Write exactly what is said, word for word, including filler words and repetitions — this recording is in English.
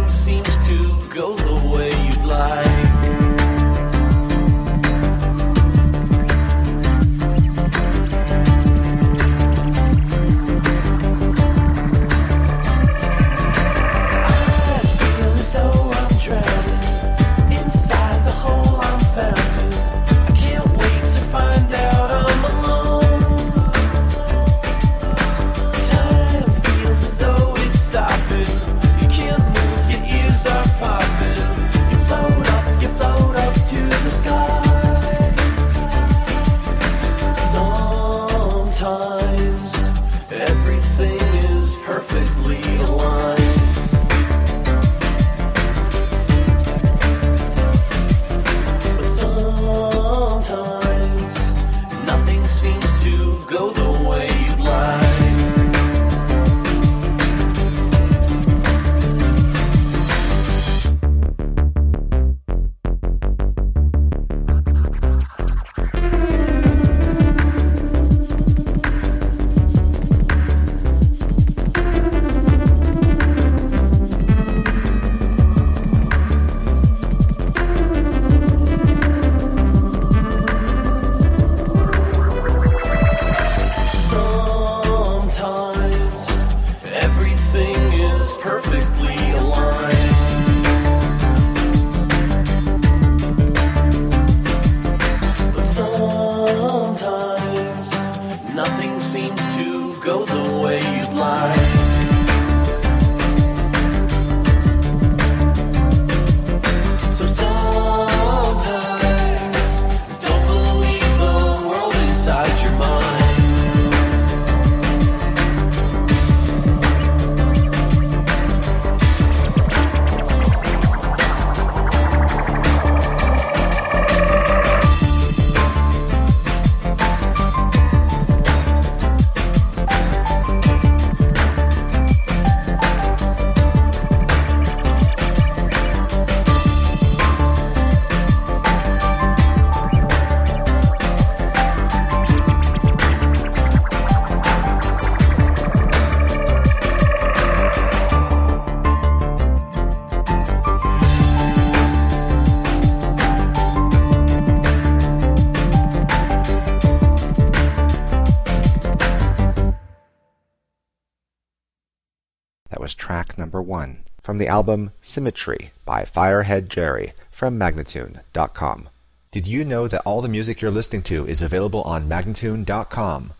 nothing seems to go the way you'd like. That was track number one from the album Symmetry by Firehead Jerry from Magnatune dot com. Did you know that all the music you're listening to is available on Magnatune dot com?